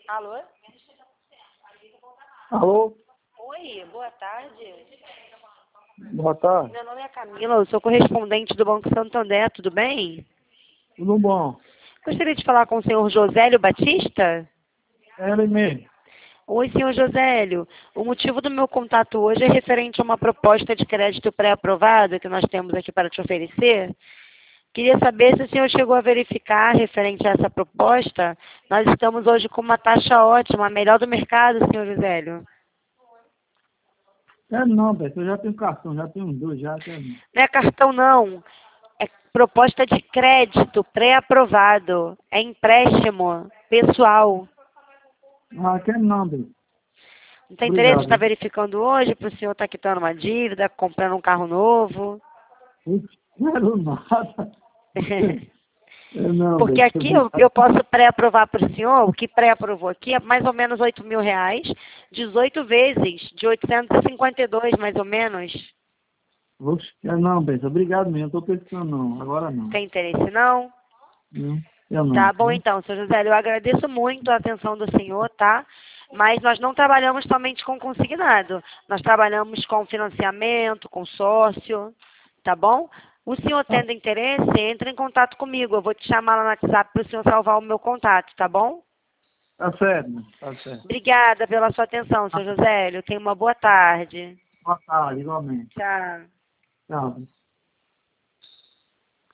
Alô? Alô? Oi, boa tarde. Boa tarde. Meu nome é Camila, eu sou correspondente do Banco Santander, tudo bem? Tudo bom? Gostaria de falar com o senhor Josélio Batista? É ele mesmo. Oi, senhor Josélio. O motivo do meu contato hoje é referente a uma proposta de crédito pré-aprovada que nós temos aqui para te oferecer. Queria saber se o senhor chegou a verificar referente a essa proposta. Nós estamos hoje com uma taxa ótima, a melhor do mercado, senhor Josélio. É não, velho. Eu já tenho cartão, já tenho uns dois, já quero não. Não é cartão, não. É proposta de crédito pré-aprovado. É empréstimo pessoal. Ah, quero não, velho. Não tem interesse de estar Obrigado. verificando hoje para o senhor estar quitando uma dívida, comprando um carro novo? Putz, quero nada. É não, Porque velho. aqui eu posso pré-aprovar para o senhor, o que pré-aprovou aqui é mais ou menos R$ 8.000, 18 vezes, de 852 mais ou menos. Oxe, quero não, velho. Obrigado mesmo. Não tô pensando não. Agora não. Tem interesse não? Não, eu não. Tá bom Viu? então, senhor José, eu agradeço muito a atenção do senhor, tá? Mas nós não trabalhamos somente com consignado. Nós trabalhamos com financiamento, consórcio, tá bom? O senhor Tá, tendo interesse, entre em contato comigo. Eu vou te chamar lá no WhatsApp para o senhor salvar o meu contato, tá bom? tá certo, né? Tá certo. Obrigada pela sua atenção, senhor José. Tenha uma boa tarde. Boa tarde, igualmente. Tchau. Tchau.